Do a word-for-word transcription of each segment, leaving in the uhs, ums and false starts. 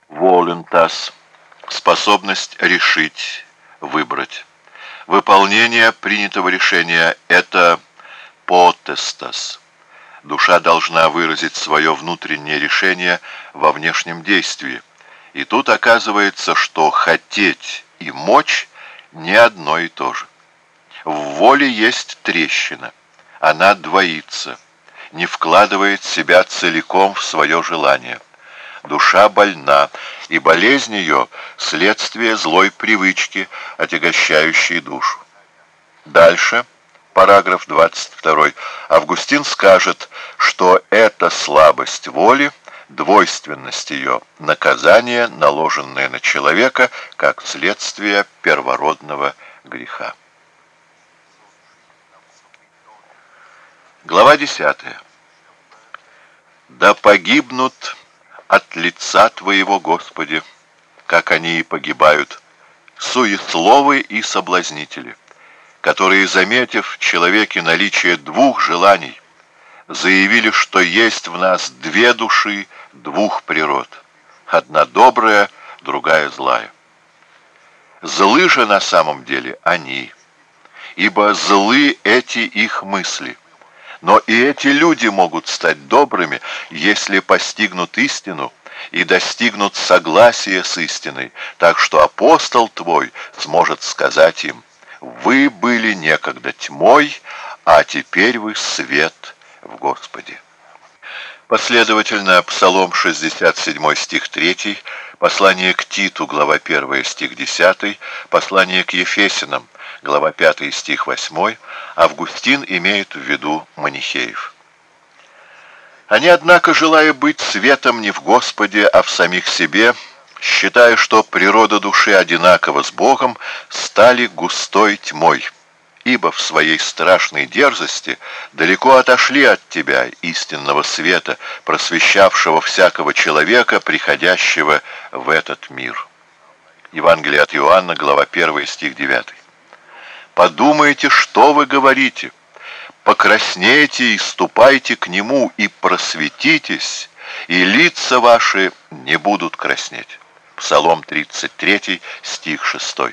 Voluntas — способность решить, выбрать. Выполнение принятого решения — это potestas. Душа должна выразить свое внутреннее решение во внешнем действии. И тут оказывается, что хотеть и мочь не одно и то же. В воле есть трещина. Она двоится, не вкладывает себя целиком в свое желание. Душа больна, и болезнь ее — следствие злой привычки, отягощающей душу. Дальше, параграф двадцать два, Августин скажет, что эта слабость воли, двойственность ее, наказание, наложенное на человека, как следствие первородного греха. Глава десятая. «Да погибнут от лица Твоего, Господи, как они и погибают, суесловы и соблазнители, которые, заметив в человеке наличие двух желаний, заявили, что есть в нас две души, двух природ, одна добрая, другая злая. Злы же на самом деле они, ибо злы эти их мысли. Но и эти люди могут стать добрыми, если постигнут истину и достигнут согласия с истиной, так что апостол твой сможет сказать им: вы были некогда тьмой, а теперь вы свет в Господе». Последовательно Псалом шестьдесят семь, стих три, послание к Титу, глава первая, стих десятый, послание к Ефесянам, глава пятая, стих восьмой, Августин имеет в виду манихеев. Они, однако, желая быть светом не в Господе, а в самих себе, считая, что природа души одинакова с Богом, стали густой тьмой, ибо в своей страшной дерзости далеко отошли от тебя, истинного света, просвещавшего всякого человека, приходящего в этот мир. Евангелие от Иоанна, глава первая, стих девятый. «Подумайте, что вы говорите, покраснейте и ступайте к Нему, и просветитесь, и лица ваши не будут краснеть». Псалом тридцать три, стих шестой.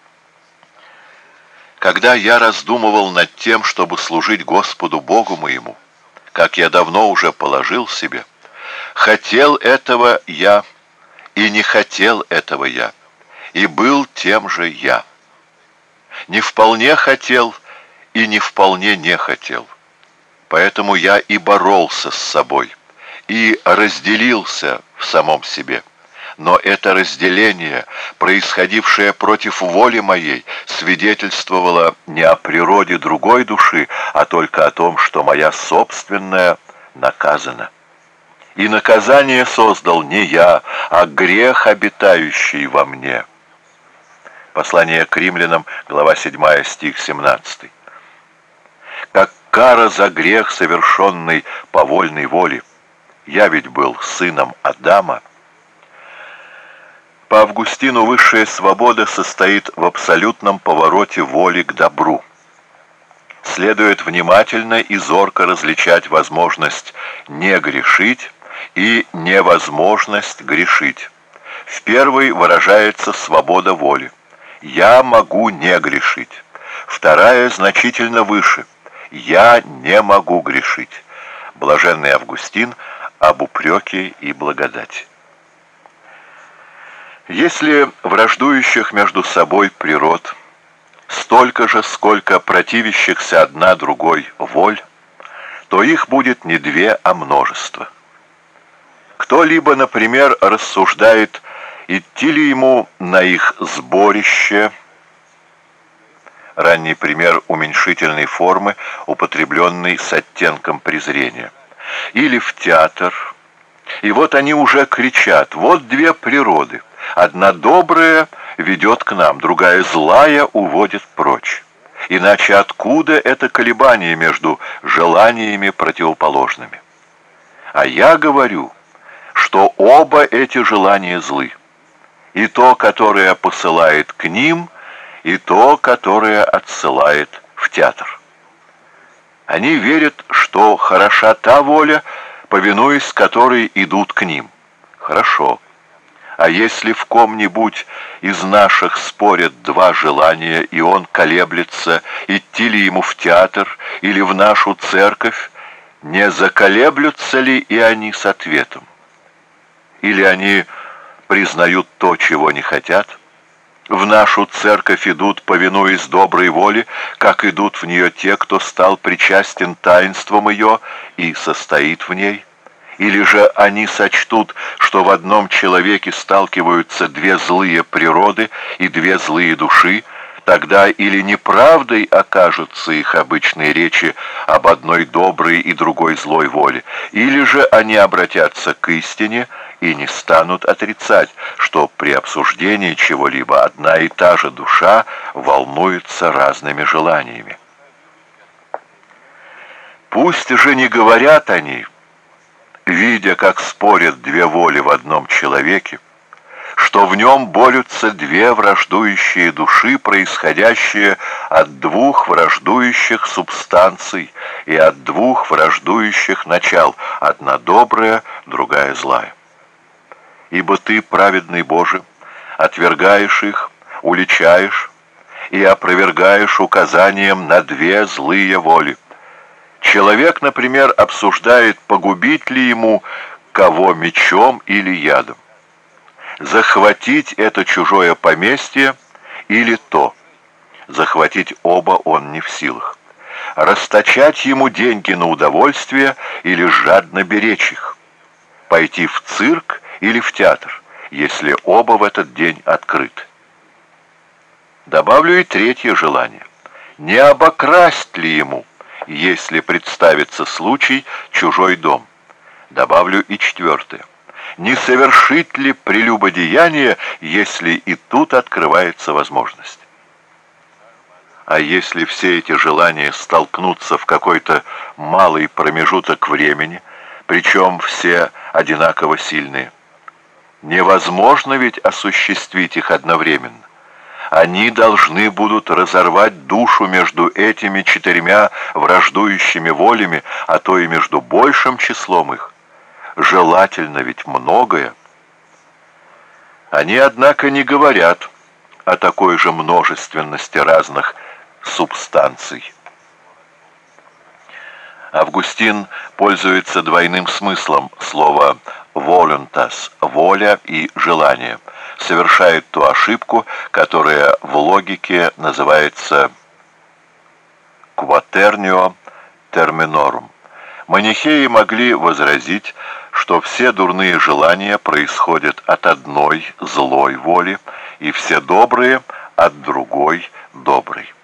Когда я раздумывал над тем, чтобы служить Господу Богу моему, как я давно уже положил себе, хотел этого я, и не хотел этого я, и был тем же я. Не вполне хотел, и не вполне не хотел. Поэтому я и боролся с собой, и разделился в самом себе. Но это разделение, происходившее против воли моей, свидетельствовало не о природе другой души, а только о том, что моя собственная наказана. И наказание создал не я, а грех, обитающий во мне. Послание к римлянам, глава седьмая, стих семнадцатый. Как кара за грех, совершенный по вольной воле, я ведь был сыном Адама. По Августину высшая свобода состоит в абсолютном повороте воли к добру. Следует внимательно и зорко различать возможность не грешить и невозможность грешить. В первой выражается свобода воли. Я могу не грешить. Вторая значительно выше. Я не могу грешить. Блаженный Августин об упреке и благодати. Если враждующих между собой природ столько же, сколько противящихся одна другой воль, то их будет не две, а множество. Кто-либо, например, рассуждает, идти ли ему на их сборище, ранний пример уменьшительной формы, употребленный с оттенком презрения, или в театр, и вот они уже кричат: вот две природы. Одна добрая ведет к нам, другая злая уводит прочь. Иначе откуда это колебание между желаниями противоположными? А я говорю, что оба эти желания злы. И то, которое посылает к ним, и то, которое отсылает в театр. Они верят, что хороша та воля, повинуясь которой идут к ним. Хорошо. А если в ком-нибудь из наших спорят два желания, и он колеблется, идти ли ему в театр или в нашу церковь, не заколеблются ли и они с ответом? Или они признают то, чего не хотят? В нашу церковь идут, повинуясь доброй воле, как идут в нее те, кто стал причастен таинством ее и состоит в ней. Или же они сочтут, что в одном человеке сталкиваются две злые природы и две злые души, тогда или неправдой окажутся их обычные речи об одной доброй и другой злой воле, или же они обратятся к истине и не станут отрицать, что при обсуждении чего-либо одна и та же душа волнуется разными желаниями. Пусть же не говорят они, видя, как спорят две воли в одном человеке, что в нем борются две враждующие души, происходящие от двух враждующих субстанций и от двух враждующих начал, одна добрая, другая злая. Ибо ты, праведный Боже, отвергаешь их, уличаешь и опровергаешь указанием на две злые воли. Человек, например, обсуждает, погубить ли ему кого мечом или ядом, захватить это чужое поместье или то. Захватить оба он не в силах. Расточать ему деньги на удовольствие или жадно беречь их. Пойти в цирк или в театр, если оба в этот день открыты. Добавлю и третье желание. Не обокрасть ли ему, если представится случай, чужой дом? Добавлю и четвертое. Не совершить ли прелюбодеяние, если и тут открывается возможность? А если все эти желания столкнутся в какой-то малый промежуток времени, причем все одинаково сильные? Невозможно ведь осуществить их одновременно. Они должны будут разорвать душу между этими четырьмя враждующими волями, а то и между большим числом их. Желательно ведь многое. Они, однако, не говорят о такой же множественности разных субстанций. Августин пользуется двойным смыслом слова «voluntas» — «воля» и «желание», совершает ту ошибку, которая в логике называется «quaternio terminorum». Манихеи могли возразить, что все дурные желания происходят от одной злой воли, и все добрые от другой доброй.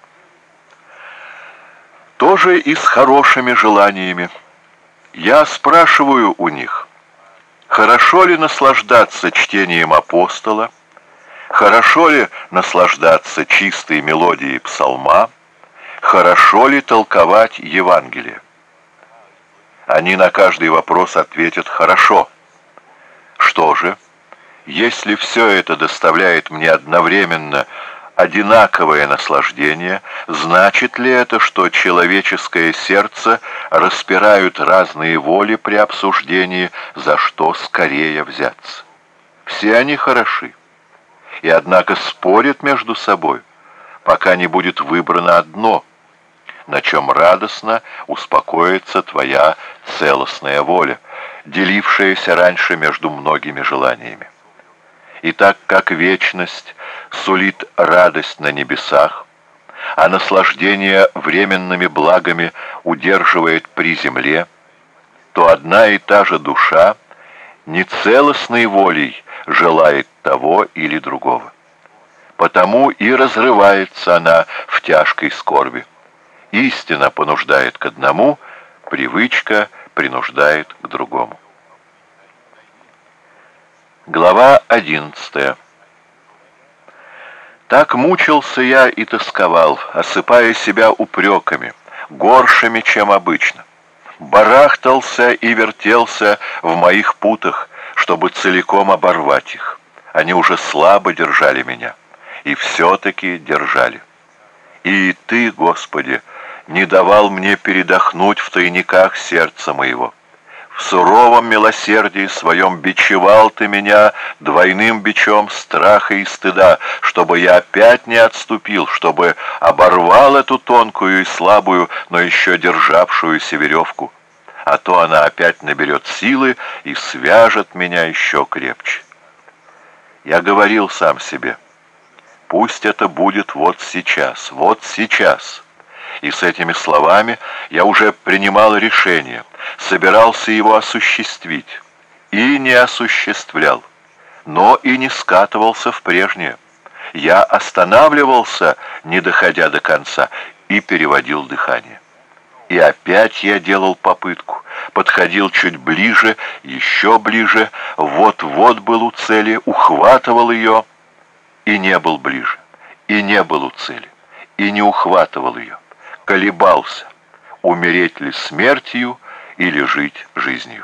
Тоже и с хорошими желаниями. Я спрашиваю у них, хорошо ли наслаждаться чтением апостола, хорошо ли наслаждаться чистой мелодией псалма, хорошо ли толковать Евангелие? Они на каждый вопрос ответят «хорошо». Что же, если все это доставляет мне одновременно одинаковое наслаждение, значит ли это, что человеческое сердце распирают разные воли при обсуждении, за что скорее взяться? Все они хороши, и однако спорят между собой, пока не будет выбрано одно, на чем радостно успокоится твоя целостная воля, делившаяся раньше между многими желаниями. И так как вечность сулит радость на небесах, а наслаждение временными благами удерживает при земле, то одна и та же душа нецелостной волей желает того или другого. Потому и разрывается она в тяжкой скорби. Истина понуждает к одному, привычка принуждает к другому. Глава одиннадцатая. Так мучился я и тосковал, осыпая себя упреками, горшими, чем обычно. Барахтался и вертелся в моих путах, чтобы целиком оборвать их. Они уже слабо держали меня, и все-таки держали. И Ты, Господи, не давал мне передохнуть в тайниках сердца моего. В суровом милосердии своем бичевал ты меня двойным бичом страха и стыда, чтобы я опять не отступил, чтобы оборвал эту тонкую и слабую, но еще державшуюся веревку. А то она опять наберет силы и свяжет меня еще крепче. Я говорил сам себе, пусть это будет вот сейчас, вот сейчас. И с этими словами я уже принимал решение, собирался его осуществить. И не осуществлял, но и не скатывался в прежнее. Я останавливался, не доходя до конца, и переводил дыхание. И опять я делал попытку, подходил чуть ближе, еще ближе, вот-вот был у цели, ухватывал ее, и не был ближе, и не был у цели, и не ухватывал ее. Колебался, умереть ли смертью или жить жизнью.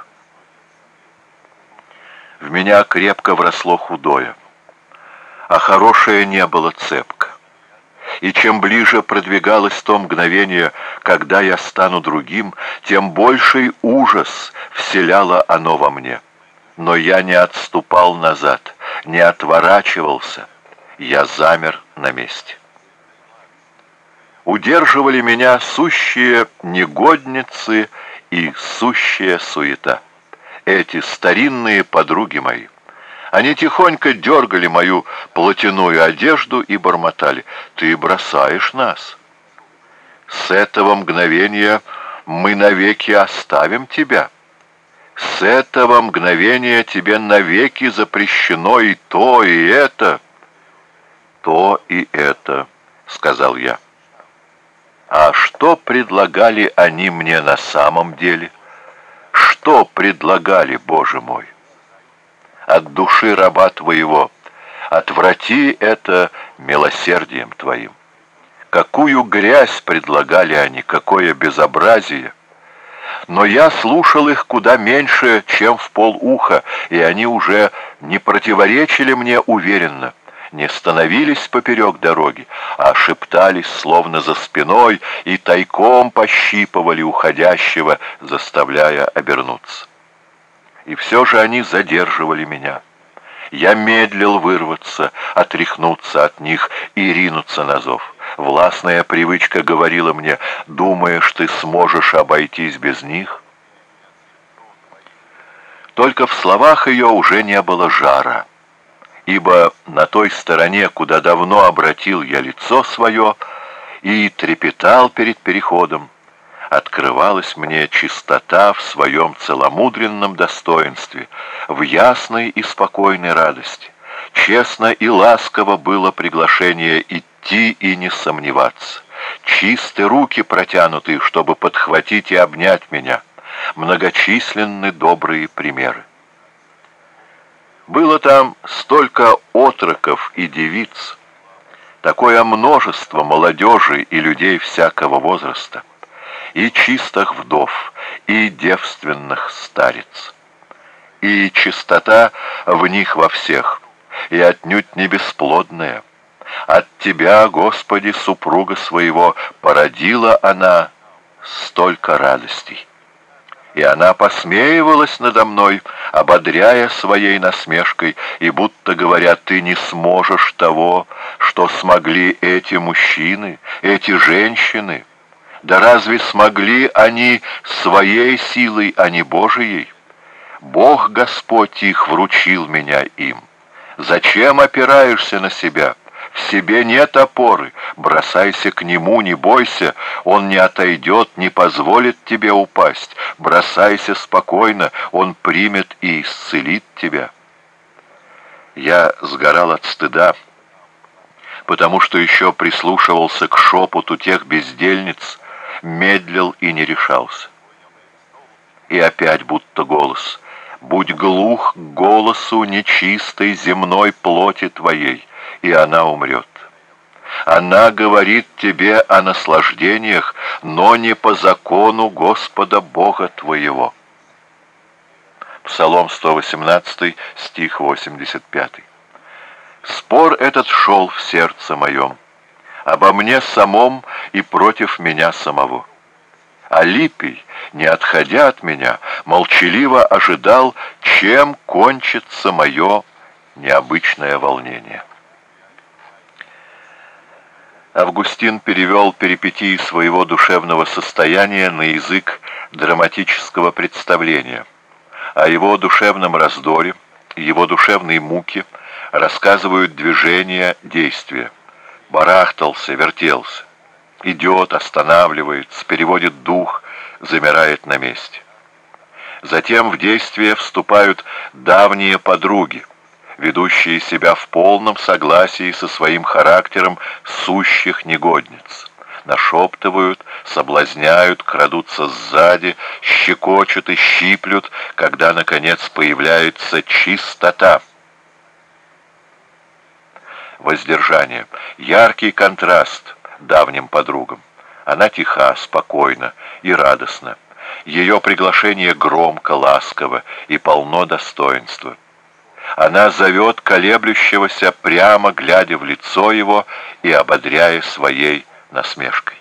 В меня крепко вросло худое, а хорошее не было цепко. И чем ближе продвигалось то мгновение, когда я стану другим, тем больший ужас вселяло оно во мне. Но я не отступал назад, не отворачивался, я замер на месте. Удерживали меня сущие негодницы и сущая суета. Эти старинные подруги мои. Они тихонько дергали мою плотяную одежду и бормотали: «Ты бросаешь нас. С этого мгновения мы навеки оставим тебя. С этого мгновения тебе навеки запрещено и то, и это». «То и это», — сказал я. А что предлагали они мне на самом деле? Что предлагали, Боже мой? От души раба Твоего отврати это милосердием Твоим. Какую грязь предлагали они, какое безобразие! Но я слушал их куда меньше, чем в полуха, и они уже не противоречили мне уверенно, не становились поперек дороги, а шептались словно за спиной и тайком пощипывали уходящего, заставляя обернуться. И все же они задерживали меня. Я медлил вырваться, отряхнуться от них и ринуться на зов. Властная привычка говорила мне: «Думаешь, ты сможешь обойтись без них?» Только в словах ее уже не было жара, ибо на той стороне, куда давно обратил я лицо свое и трепетал перед переходом, открывалась мне чистота в своем целомудренном достоинстве, в ясной и спокойной радости. Честно и ласково было приглашение идти и не сомневаться. Чисты руки протянутые, чтобы подхватить и обнять меня. Многочисленны добрые примеры. Было там столько отроков и девиц, такое множество молодежи и людей всякого возраста, и чистых вдов, и девственных старец. И чистота в них во всех, и отнюдь не бесплодная. От Тебя, Господи, супруга своего, породила она столько радостей. И она посмеивалась надо мной, ободряя своей насмешкой, и будто говоря: «Ты не сможешь того, что смогли эти мужчины, эти женщины. Да разве смогли они своей силой, а не Божией? Бог Господь их вручил меня им. Зачем опираешься на себя? В себе нет опоры. Бросайся к Нему, не бойся. Он не отойдет, не позволит тебе упасть. Бросайся спокойно, Он примет и исцелит тебя». Я сгорал от стыда, потому что еще прислушивался к шепоту тех бездельниц, медлил и не решался. И опять будто голос: «Будь глух к голосу нечистой земной плоти твоей, и она умрет. Она говорит тебе о наслаждениях, но не по закону Господа Бога твоего». Псалом сто восемнадцатый, стих восемьдесят пятый. Спор этот шел в сердце моем, обо мне самом и против меня самого. Алипий, не отходя от меня, молчаливо ожидал, чем кончится мое необычное волнение. Августин перевел перипетии своего душевного состояния на язык драматического представления. О его душевном раздоре, его душевной муке рассказывают движения, действия. Барахтался, вертелся. Идет, останавливается, переводит дух, замирает на месте. Затем в действие вступают давние подруги, ведущие себя в полном согласии со своим характером сущих негодниц. Нашептывают, соблазняют, крадутся сзади, щекочут и щиплют, когда, наконец, появляется чистота. Воздержание. Яркий контраст давним подругам. Она тиха, спокойна и радостна. Ее приглашение громко, ласково и полно достоинства. Она зовет колеблющегося, прямо глядя в лицо его и ободряя своей насмешкой.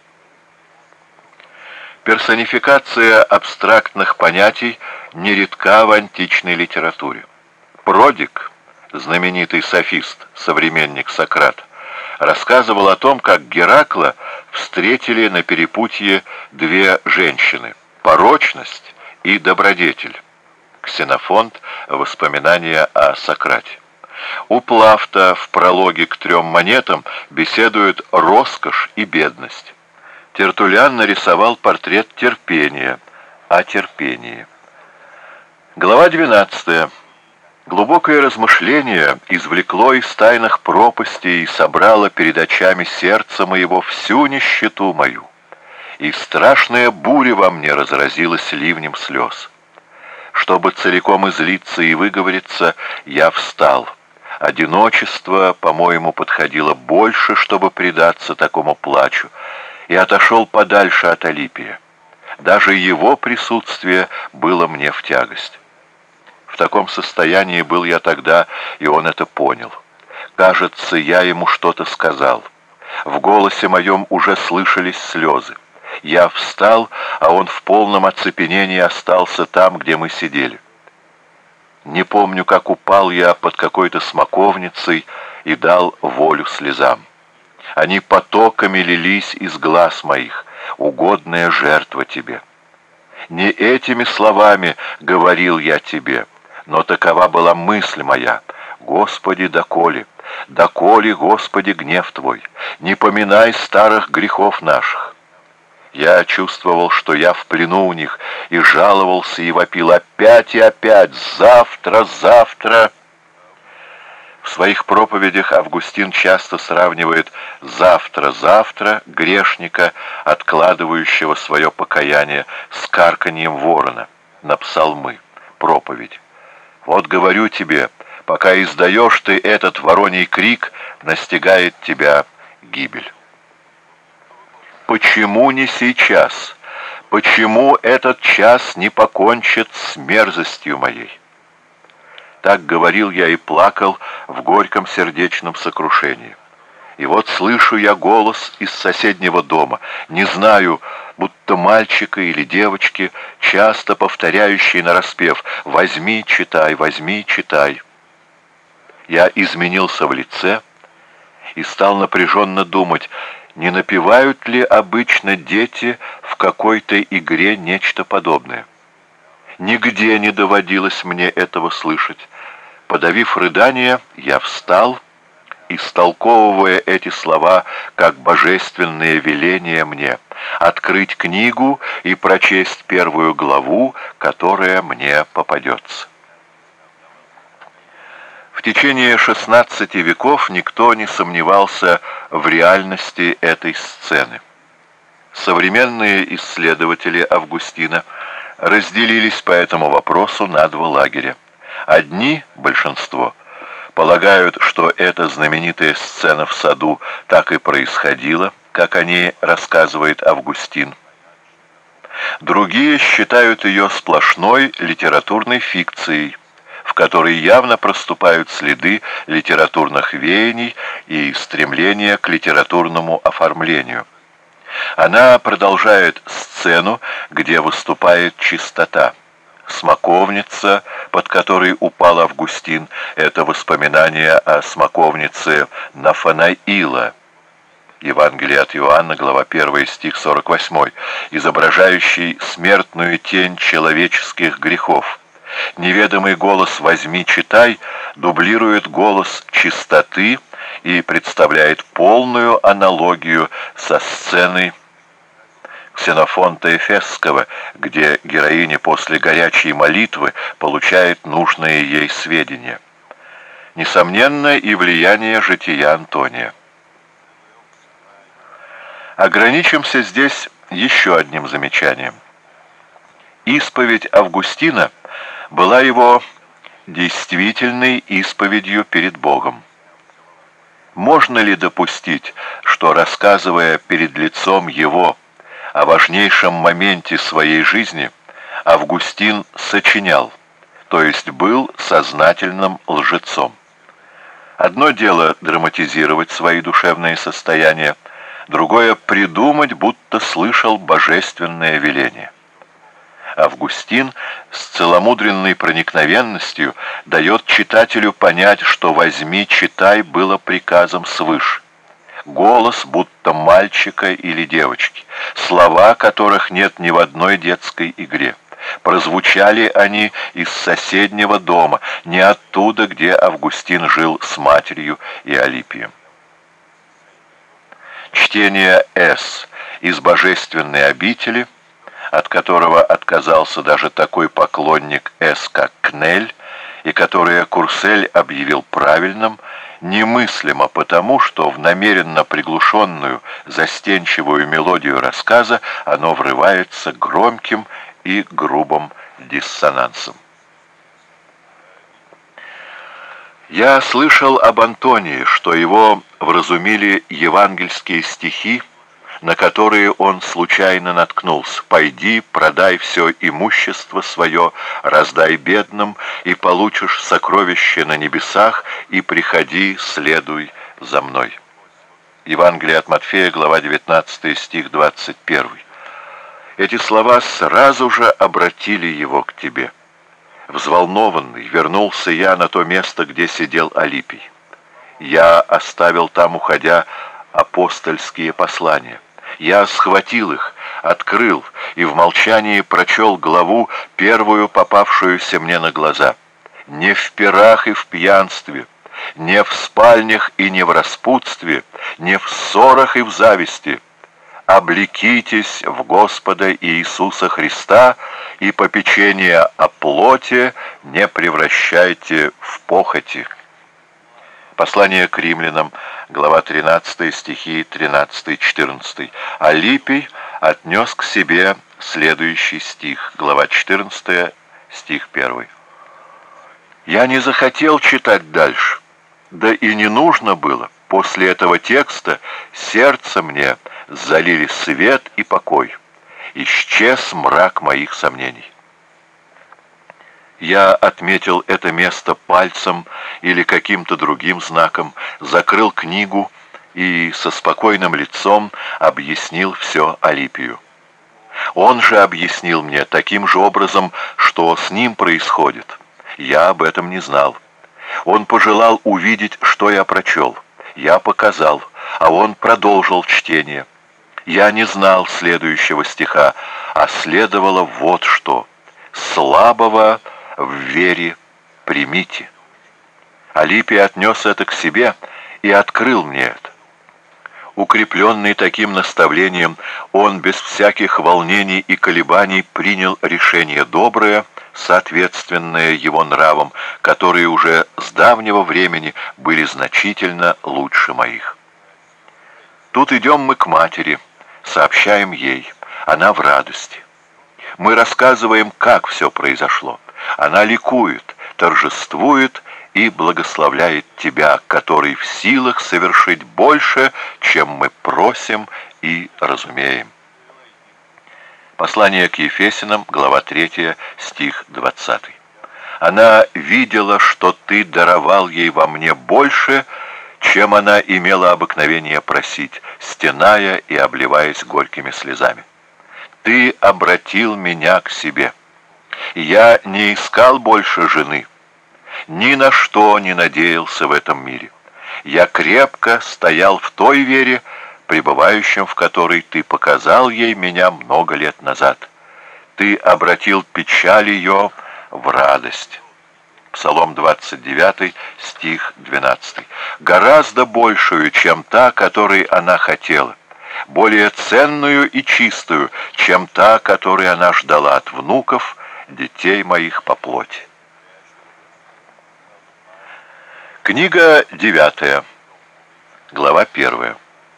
Персонификация абстрактных понятий нередка в античной литературе. Продик, знаменитый софист, современник Сократа, рассказывал о том, как Геракла встретили на перепутье две женщины – порочность и добродетель. Ксенофонт. Воспоминания о Сократе. У Плафта в прологе к трем монетам беседуют роскошь и бедность. Тертуллиан нарисовал портрет терпения, о терпении. Глава двенадцатая. Глубокое размышление извлекло из тайных пропастей и собрало перед очами сердца моего всю нищету мою, и страшная буря во мне разразилась ливнем слез. Чтобы целиком излиться и выговориться, я встал. Одиночество, по-моему, подходило больше, чтобы предаться такому плачу, и отошел подальше от Алипия. Даже его присутствие было мне в тягость. В таком состоянии был я тогда, и он это понял. Кажется, я ему что-то сказал. В голосе моем уже слышались слезы. Я встал, а он в полном оцепенении остался там, где мы сидели. Не помню, как упал я под какой-то смоковницей и дал волю слезам. Они потоками лились из глаз моих, угодная жертва тебе. Не этими словами говорил я тебе, но такова была мысль моя. Господи, доколе, доколе, Господи, гнев Твой, не поминай старых грехов наших. Я чувствовал, что я в плену у них, и жаловался и вопил опять и опять, завтра, завтра. В своих проповедях Августин часто сравнивает «завтра, завтра» грешника, откладывающего свое покаяние, с карканьем ворона на псалмы, проповедь. Вот говорю тебе, пока издаешь ты этот вороний крик, настигает тебя гибель. Почему не сейчас? Почему этот час не покончит с мерзостью моей? Так говорил я и плакал в горьком сердечном сокрушении. И вот слышу я голос из соседнего дома, не знаю, будто мальчика или девочки, часто повторяющий нараспев «возьми, читай, возьми, читай». Я изменился в лице и стал напряженно думать, не напевают ли обычно дети в какой-то игре нечто подобное. Нигде не доводилось мне этого слышать. Подавив рыдание, я встал, истолковывая эти слова как божественное веление мне, открыть книгу и прочесть первую главу, которая мне попадется. В течение шестнадцати веков никто не сомневался в реальности этой сцены. Современные исследователи Августина разделились по этому вопросу на два лагеря. Одни, большинство, полагают, что эта знаменитая сцена в саду так и происходила, как о ней рассказывает Августин. Другие считают ее сплошной литературной фикцией, в которой явно проступают следы литературных веяний и стремления к литературному оформлению. Она продолжает сцену, где выступает чистота. Смоковница, под которой упал Августин, это воспоминание о смоковнице Нафанаила. Евангелие от Иоанна, глава первая, стих сорок восемь, изображающий смертную тень человеческих грехов. Неведомый голос «возьми, читай» дублирует голос чистоты и представляет полную аналогию со сценой Ксенофонта Эфесского, где героиня после горячей молитвы получает нужные ей сведения. Несомненно, и влияние жития Антония. Ограничимся здесь еще одним замечанием. Исповедь Августина была его действительной исповедью перед Богом. Можно ли допустить, что, рассказывая перед лицом Его о важнейшем моменте своей жизни, Августин сочинял, то есть был сознательным лжецом? Одно дело драматизировать свои душевные состояния, другое — придумать, будто слышал божественное веление. Августин с целомудренной проникновенностью дает читателю понять, что «возьми, читай» было приказом свыше. Голос будто мальчика или девочки, слова которых нет ни в одной детской игре. Прозвучали они из соседнего дома, не оттуда, где Августин жил с матерью и Алипием. Чтение «С» из божественной обители, от которого отказался даже такой поклонник С, как Кнель, и которое Курсель объявил правильным, немыслимо потому, что в намеренно приглушенную, застенчивую мелодию рассказа оно врывается громким и грубым диссонансом. Я слышал об Антонии, что его вразумили евангельские стихи, на которые он случайно наткнулся. «Пойди, продай все имущество свое, раздай бедным, и получишь сокровище на небесах, и приходи, следуй за мной». Евангелие от Матфея, глава девятнадцатая, стих двадцать первый. Эти слова сразу же обратили его к тебе. Взволнованный вернулся я на то место, где сидел Алипий. Я оставил там, уходя, апостольские послания. Я схватил их, открыл и в молчании прочел главу, первую попавшуюся мне на глаза. «Не в пирах и в пьянстве, не в спальнях и не в распутстве, не в ссорах и в зависти. Облекитесь в Господа Иисуса Христа, и попечение о плоти не превращайте в похоти». Послание к римлянам, глава тринадцатая, стихи тринадцатый-четырнадцатый. Алипий отнес к себе следующий стих, глава четырнадцатая, стих первый. Я не захотел читать дальше, да и не нужно было. После этого текста сердце мне залили свет и покой. Исчез мрак моих сомнений. Я отметил это место пальцем или каким-то другим знаком, закрыл книгу и со спокойным лицом объяснил все Алипию. Он же объяснил мне таким же образом, что с ним происходит. Я об этом не знал. Он пожелал увидеть, что я прочел. Я показал, а он продолжил чтение. Я не знал следующего стиха, а следовало вот что: «Слабого в вере примите». Алипий отнес это к себе и открыл мне это. Укрепленный таким наставлением, он без всяких волнений и колебаний принял решение доброе, соответственное его нравам, которые уже с давнего времени были значительно лучше моих. Тут идем мы к матери, сообщаем ей, она в радости. Мы рассказываем, как все произошло. Она ликует, торжествует и благословляет тебя, который в силах совершить больше, чем мы просим и разумеем. Послание к Ефесянам, глава третья, стих двадцатый. Она видела, что ты даровал ей во мне больше, чем она имела обыкновение просить, стеная и обливаясь горькими слезами. Ты обратил меня к себе. Я не искал больше жены, ни на что не надеялся в этом мире. Я крепко стоял в той вере, пребывающем в которой ты показал ей меня много лет назад. Ты обратил печаль ее в радость. Псалом двадцать девятый, стих двенадцатый. Гораздо большую, чем та, которой она хотела, более ценную и чистую, чем та, которой она ждала от внуков, детей моих по плоти. Книга девятая, глава первая.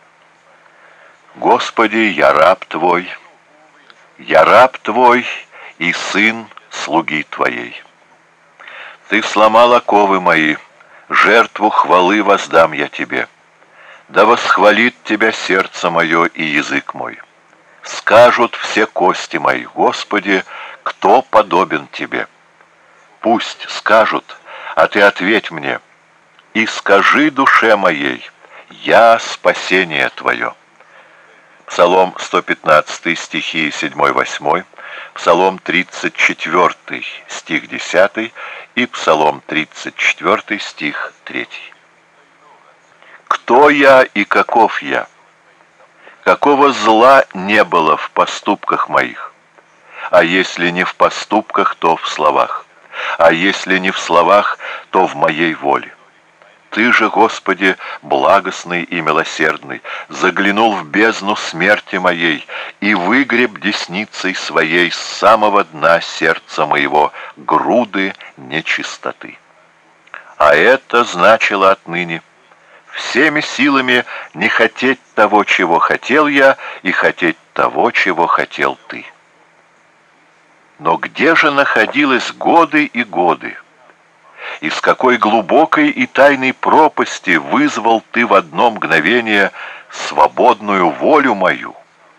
Господи, я раб Твой, я раб Твой и сын слуги Твоей. Ты сломал оковы мои, жертву хвалы воздам я Тебе. Да восхвалит Тебя сердце мое и язык мой. Скажут все кости мои: Господи, кто подобен Тебе? Пусть скажут, а Ты ответь мне, и скажи душе моей: я спасение Твое. Псалом сто пятнадцатый, стихи седьмой-восьмой, Псалом тридцать четвёртый, стих десятый и Псалом тридцать четвёртый, стих третий. Кто я и каков я? Какого зла не было в поступках моих? А если не в поступках, то в словах. А если не в словах, то в моей воле. Ты же, Господи, благостный и милосердный, заглянул в бездну смерти моей и выгреб десницей своей с самого дна сердца моего груды нечистоты. А это значило отныне: всеми силами не хотеть того, чего хотел я, и хотеть того, чего хотел ты. Но где же находились годы и годы? Из какой глубокой и тайной пропасти вызвал ты в одно мгновение свободную волю мою?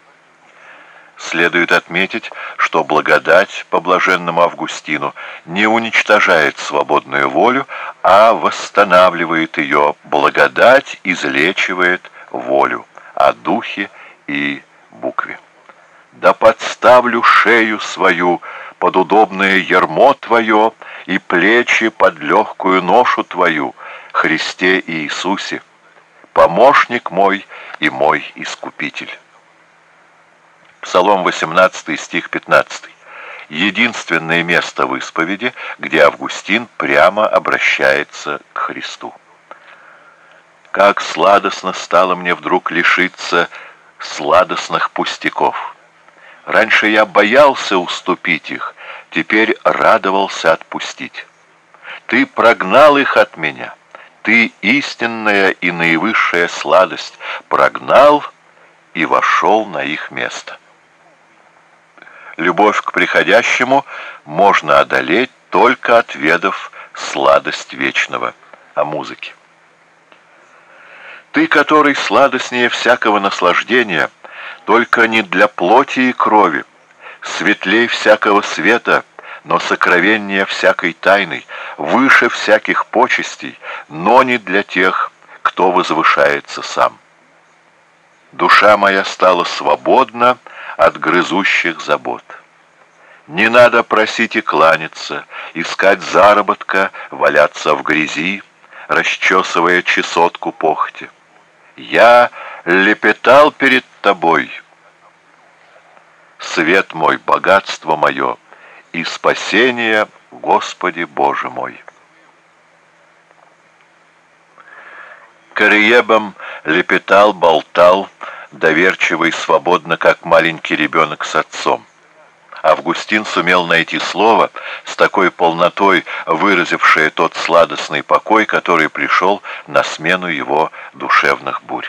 Следует отметить, что благодать по блаженному Августину не уничтожает свободную волю, а восстанавливает ее. Благодать излечивает волю о духе и букве. Да подставлю шею свою под удобное ярмо Твое и плечи под легкую ношу Твою, Христе Иисусе, помощник мой и мой Искупитель. Псалом восемнадцатый, стих пятнадцатый. Единственное место в исповеди, где Августин прямо обращается к Христу. Как сладостно стало мне вдруг лишиться сладостных пустяков. Раньше я боялся уступить их, теперь радовался отпустить. Ты прогнал их от меня. Ты истинная и наивысшая сладость, прогнал и вошел на их место. Любовь к приходящему можно одолеть, только отведав сладость вечного. О музыке. Ты, который сладостнее всякого наслаждения, только не для плоти и крови, светлей всякого света, но сокровеннее всякой тайны, выше всяких почестей, но не для тех, кто возвышается сам. Душа моя стала свободна от грызущих забот. Не надо просить и кланяться, искать заработка, валяться в грязи, расчесывая чесотку похоти. Я лепетал перед Тобой. Свет мой, богатство мое и спасение, Господи Боже мой. Кореебом лепетал, болтал, доверчиво и свободно, как маленький ребенок с отцом. Августин сумел найти слово, с такой полнотой выразившее тот сладостный покой, который пришел на смену его душевных бурь.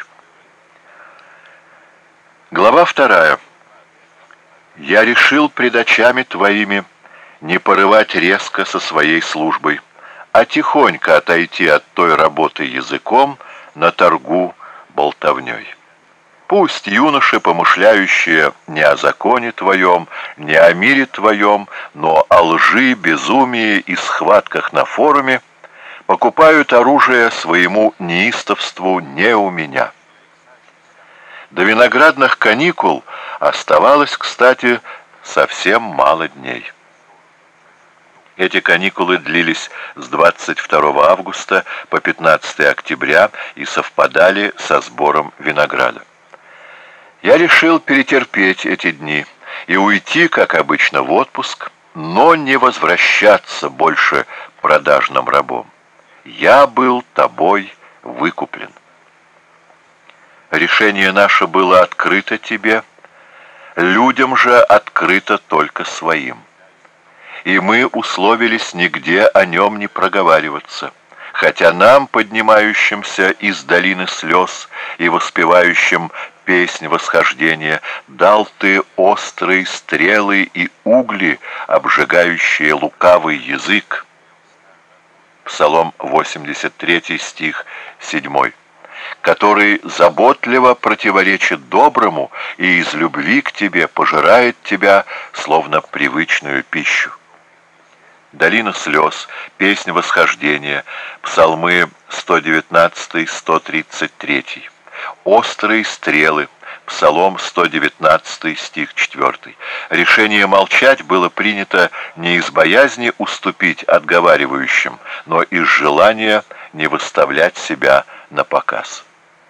Глава вторая. «Я решил пред очами Твоими не порывать резко со своей службой, а тихонько отойти от той работы языком на торгу болтовней. Пусть юноши, помышляющие не о законе Твоем, не о мире Твоем, но о лжи, безумии и схватках на форуме, покупают оружие своему неистовству не у меня. До виноградных каникул оставалось, кстати, совсем мало дней. Эти каникулы длились с двадцать второго августа по пятнадцатое октября и совпадали со сбором винограда. Я решил перетерпеть эти дни и уйти, как обычно, в отпуск, но не возвращаться больше продажным рабом. Я был тобой выкуплен. Решение наше было открыто тебе, людям же открыто только своим. И мы условились нигде о нем не проговариваться, хотя нам, поднимающимся из долины слез и воспевающим песнь восхождения, дал ты острые стрелы и угли, обжигающие лукавый язык. Псалом восемьдесят третий, стих седьмой, который заботливо противоречит доброму и из любви к тебе пожирает тебя, словно привычную пищу. Долина слез, песнь восхождения, псалмы сто девятнадцатый, сто тридцать третий. Острые стрелы, псалом сто девятнадцатый, стих четвёртый. Решение молчать было принято не из боязни уступить отговаривающим, но из желания не выставлять себя на показ.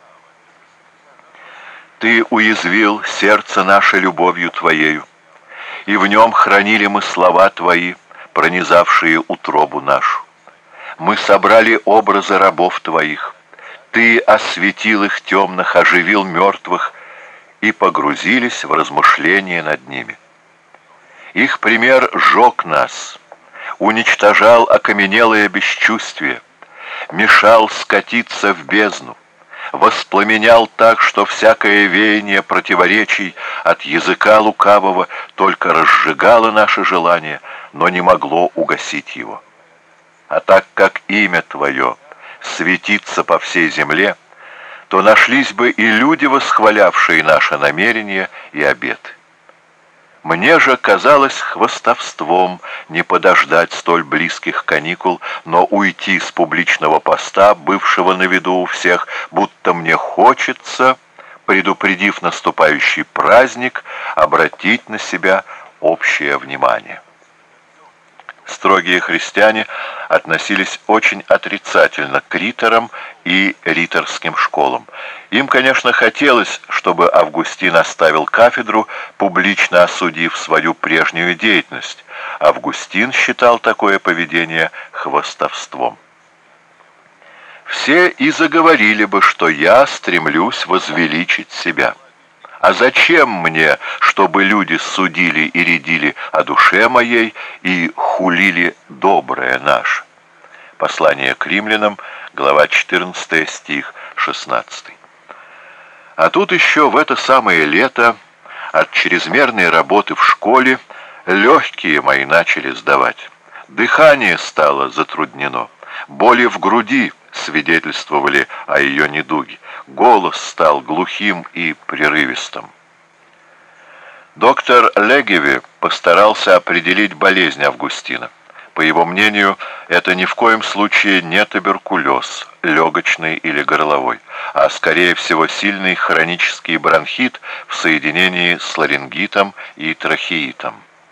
Ты уязвил сердце наше любовью Твоею, и в нем хранили мы слова Твои, пронизавшие утробу нашу. Мы собрали образы рабов Твоих. Ты осветил их темных, оживил мертвых, и погрузились в размышления над ними. Их пример жег нас, уничтожал окаменелое бесчувствие, мешал скатиться в бездну, воспламенял так, что всякое веяние противоречий от языка лукавого только разжигало наше желание, но не могло угасить его. А так как имя Твое светится по всей земле, то нашлись бы и люди, восхвалявшие наши намерения и обеты. Мне же казалось хвастовством не подождать столь близких каникул, но уйти с публичного поста, бывшего на виду у всех, будто мне хочется, предупредив наступающий праздник, обратить на себя общее внимание. Строгие христиане относились очень отрицательно к риторам и риторским школам. Им, конечно, хотелось, чтобы Августин оставил кафедру, публично осудив свою прежнюю деятельность. Августин считал такое поведение хвастовством. Все и заговорили бы, что я стремлюсь возвеличить себя. А зачем мне, чтобы люди судили и рядили о душе моей и хулили доброе наше? Послание к римлянам, глава четырнадцатая, стих шестнадцатый. А тут еще в это самое лето от чрезмерной работы в школе легкие мои начали сдавать. Дыхание стало затруднено, боли в груди свидетельствовали о ее недуге. Голос стал глухим и прерывистым. Доктор Легеви постарался определить болезнь Августина. По его мнению, это ни в коем случае не туберкулез, легочный или горловой, а скорее всего сильный хронический бронхит в соединении с ларингитом и трахеитом.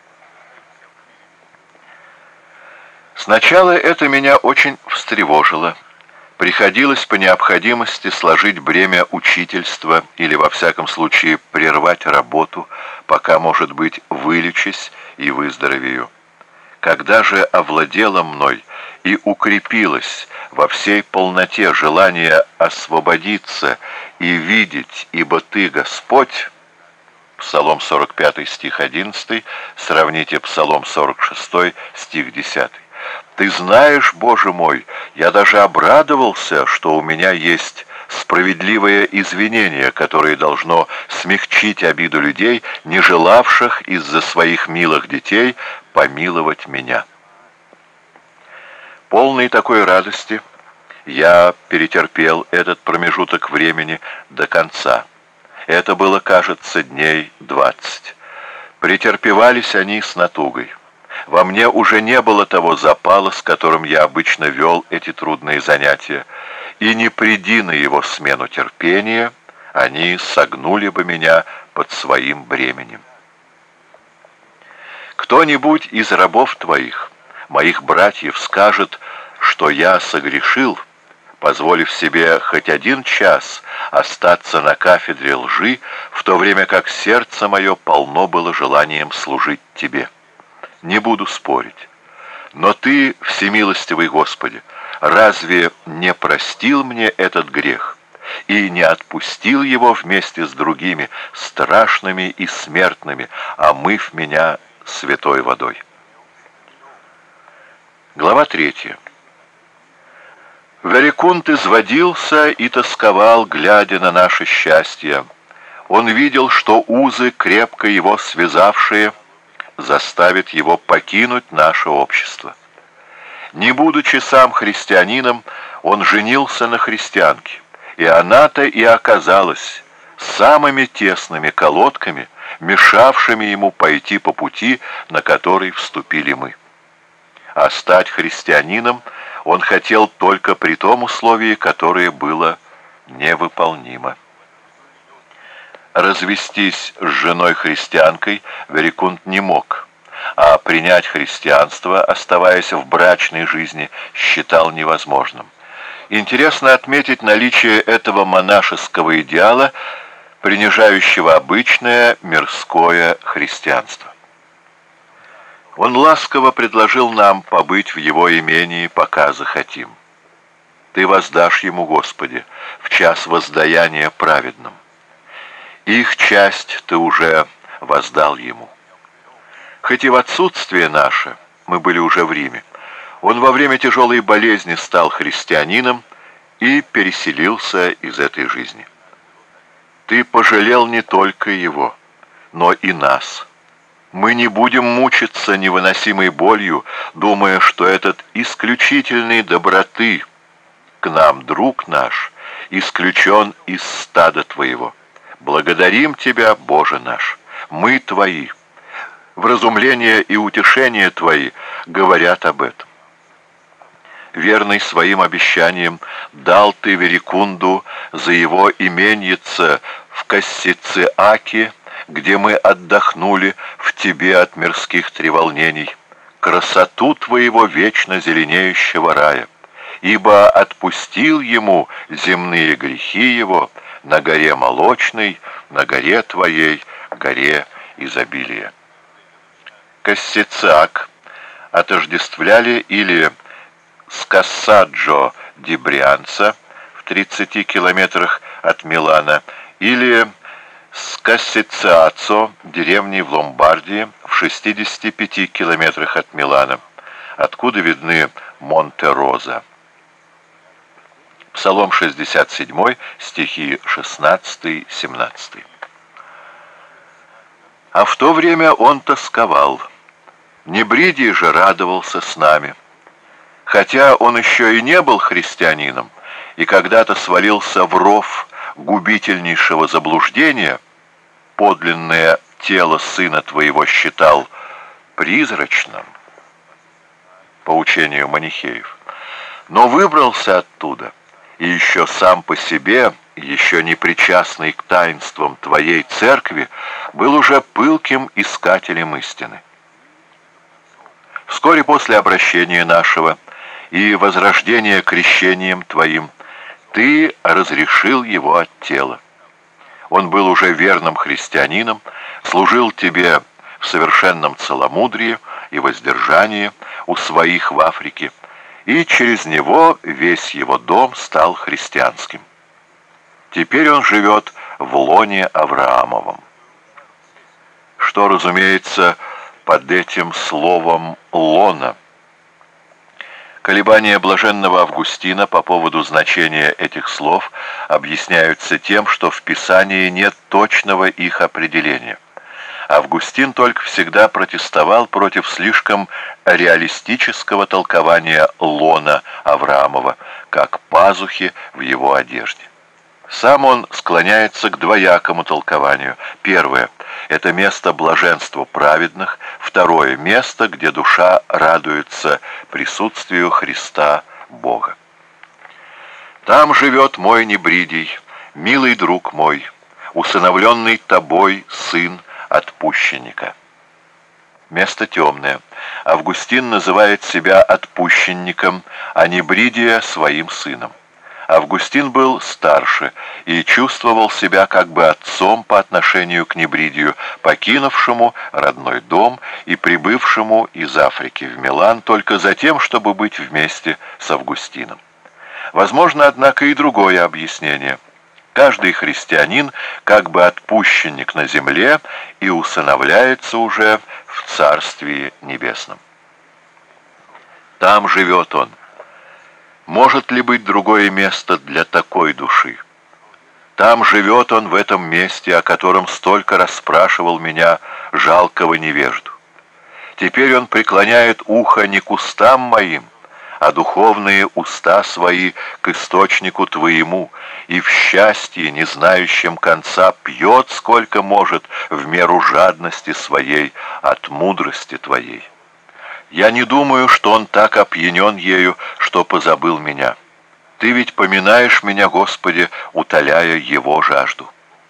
Сначала это меня очень встревожило. Приходилось по необходимости сложить бремя учительства или, во всяком случае, прервать работу, пока, может быть, вылечусь и выздоровею. Когда же овладело мной и укрепилось во всей полноте желание освободиться и видеть, ибо Ты, Господь, Псалом сорок пятый, стих одиннадцатый, сравните Псалом сорок шестой, стих десятый. Ты знаешь, Боже мой, я даже обрадовался, что у меня есть справедливое извинение, которое должно смягчить обиду людей, не желавших из-за своих милых детей помиловать меня. Полный такой радости, я перетерпел этот промежуток времени до конца. Это было, кажется, дней двадцать. Претерпевались они с натугой. Во мне уже не было того запала, с которым я обычно вел эти трудные занятия, и не приди на его смену терпения, они согнули бы меня под своим бременем. Кто-нибудь из рабов твоих, моих братьев, скажет, что я согрешил, позволив себе хоть один час остаться на кафедре лжи, в то время как сердце мое полно было желанием служить тебе. Не буду спорить. Но ты, всемилостивый Господи, разве не простил мне этот грех и не отпустил его вместе с другими, страшными и смертными, омыв меня святой водой? Глава третья. Верикунт изводился и тосковал, глядя на наше счастье. Он видел, что узы, крепко его связавшие, заставит его покинуть наше общество. Не будучи сам христианином, он женился на христианке, и она-то и оказалась самыми тесными колодками, мешавшими ему пойти по пути, на который вступили мы. А стать христианином он хотел только при том условии, которое было невыполнимо. Развестись с женой-христианкой Верикунт не мог, а принять христианство, оставаясь в брачной жизни, считал невозможным. Интересно отметить наличие этого монашеского идеала, принижающего обычное мирское христианство. Он ласково предложил нам побыть в его имении, пока захотим. Ты воздашь ему, Господи, в час воздаяния праведным. Их часть ты уже воздал ему. Хоть и в отсутствие наше, мы были уже в Риме, он во время тяжелой болезни стал христианином и переселился из этой жизни. Ты пожалел не только его, но и нас. Мы не будем мучиться невыносимой болью, думая, что этот исключительной доброты к нам друг наш исключен из стада твоего. Благодарим тебя, Боже наш, мы твои. Вразумление и утешение твои говорят об этом. Верный своим обещаниям дал ты Верикунду за его именьице в Кассициаке, где мы отдохнули в тебе от мирских треволнений, красоту твоего вечно зеленеющего рая, ибо отпустил ему земные грехи его на горе молочной, на горе твоей, горе изобилия. Кассициак отождествляли или с Кассаджо ди Брианца в тридцати километрах от Милана, или с Кассициацо, деревней в Ломбардии, в шестидесяти пяти километрах от Милана, откуда видны Монте-Роза. Псалом шестьдесят семь, стихи шестнадцатый-семнадцатый. А в то время он тосковал. Небридий же радовался с нами. Хотя он еще и не был христианином, и когда-то свалился в ров губительнейшего заблуждения, подлинное тело сына твоего считал призрачным, по учению манихеев, но выбрался оттуда, и еще сам по себе, еще не причастный к таинствам твоей церкви, был уже пылким искателем истины. Вскоре после обращения нашего и возрождения крещением твоим ты разрешил его от тела. Он был уже верным христианином, служил тебе в совершенном целомудрии и воздержании у своих в Африке, и через него весь его дом стал христианским. Теперь он живет в лоне Авраамовом. Что, разумеется, под этим словом «лона»? Колебания блаженного Августина по поводу значения этих слов объясняются тем, что в Писании нет точного их определения. Августин только всегда протестовал против слишком реалистического толкования лона Авраамова, как пазухи в его одежде. Сам он склоняется к двоякому толкованию. Первое — это место блаженства праведных. Второе — место, где душа радуется присутствию Христа Бога. Там живет мой Небридий, милый друг мой, усыновленный тобой сын отпущенника. Место темное. Августин называет себя отпущенником, а Небридия своим сыном. Августин был старше и чувствовал себя как бы отцом по отношению к Небридию, покинувшему родной дом и прибывшему из Африки в Милан только за тем, чтобы быть вместе с Августином. Возможно, однако, и другое объяснение. Каждый христианин как бы отпущенник на земле и усыновляется уже в Царствии Небесном. Там живет он. Может ли быть другое место для такой души? Там живет он, в этом месте, о котором столько расспрашивал меня, жалкого невежду. Теперь он преклоняет ухо не к устам моим, а духовные уста свои к источнику Твоему, и в счастье, не знающем конца, пьет, сколько может, в меру жадности своей от мудрости Твоей. Я не думаю, что он так опьянен ею, что позабыл меня. Ты ведь поминаешь меня, Господи, утоляя его жажду.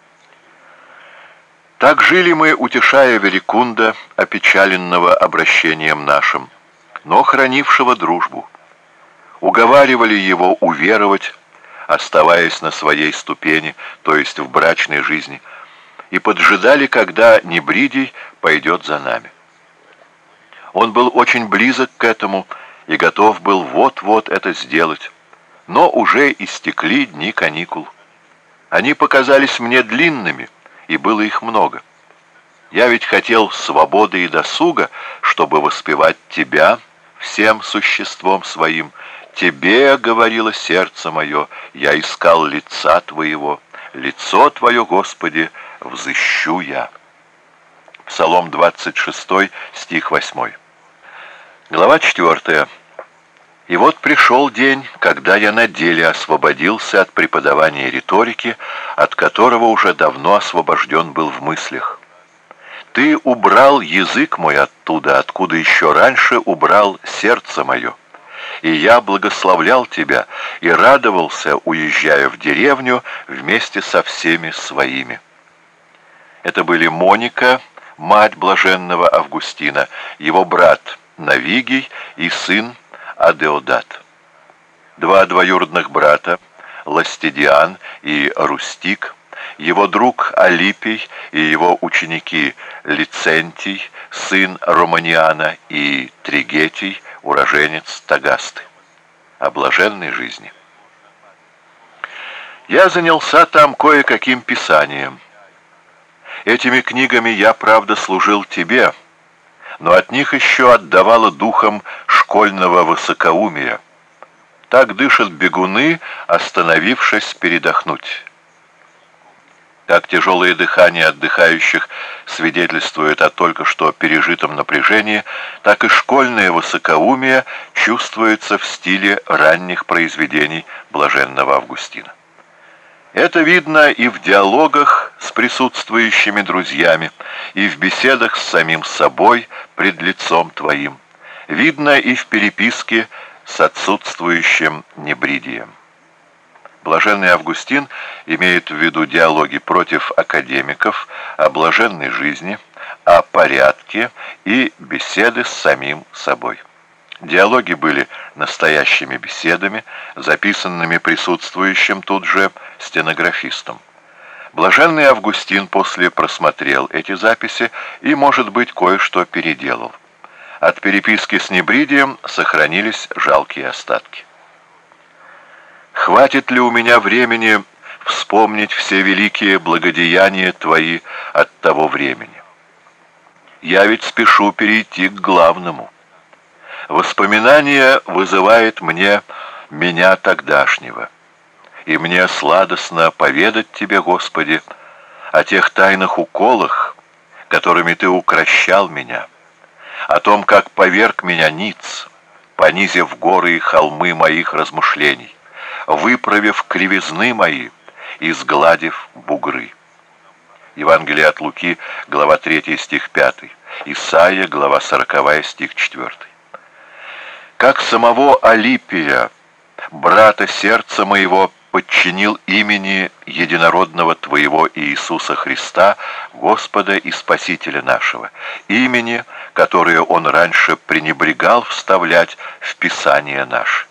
Так жили мы, утешая Великунда, опечаленного обращением нашим, но хранившего дружбу. Уговаривали его уверовать, оставаясь на своей ступени, то есть в брачной жизни, и поджидали, когда Небридий пойдет за нами. Он был очень близок к этому и готов был вот-вот это сделать, но уже истекли дни каникул. Они показались мне длинными, и было их много. Я ведь хотел свободы и досуга, чтобы воспевать Тебя всем существом своим. Тебе, говорило сердце мое, я искал лица Твоего. Лицо Твое, Господи, взыщу я. Псалом двадцать шестой, стих восьмой. Глава четвертая. И вот пришел день, когда я на деле освободился от преподавания риторики, от которого уже давно освобожден был в мыслях. Ты убрал язык мой оттуда, откуда еще раньше убрал сердце мое. И я благословлял тебя и радовался, уезжая в деревню вместе со всеми своими. Это были Моника, мать блаженного Августина, его брат Навигий и сын Адеодат. Два двоюродных брата, Ластидиан и Рустик, его друг Алипий и его ученики Лицентий, сын Романиана, и Тригетий, уроженец Тагасты, о блаженной жизни. Я занялся там кое-каким писанием. Этими книгами я, правда, служил тебе, но от них еще отдавало духом школьного высокоумия. Так дышат бегуны, остановившись передохнуть. Как тяжелое дыхание отдыхающих свидетельствует о только что пережитом напряжении, так и школьное высокоумие чувствуется в стиле ранних произведений блаженного Августина. Это видно и в диалогах с присутствующими друзьями, и в беседах с самим собой пред лицом Твоим. Видно и в переписке с отсутствующим Небридием. Блаженный Августин имеет в виду диалоги против академиков, о блаженной жизни, о порядке и беседы с самим собой. Диалоги были настоящими беседами, записанными присутствующим тут же стенографистом. Блаженный Августин после просмотрел эти записи и, может быть, кое-что переделал. От переписки с Небридием сохранились жалкие остатки. Хватит ли у меня времени вспомнить все великие благодеяния Твои от того времени? Я ведь спешу перейти к главному. Воспоминание вызывает мне меня тогдашнего, и мне сладостно поведать Тебе, Господи, о тех тайных уколах, которыми Ты укрощал меня, о том, как поверг меня ниц, понизив горы и холмы моих размышлений, выправив кривизны мои изгладив бугры. Евангелие от Луки, глава третья, стих пятый. Исайя, глава сороковая, стих четвёртый. Как самого Алипия, брата сердца моего, подчинил имени единородного Твоего Иисуса Христа, Господа и Спасителя нашего, имени, которое Он раньше пренебрегал вставлять в Писание наше.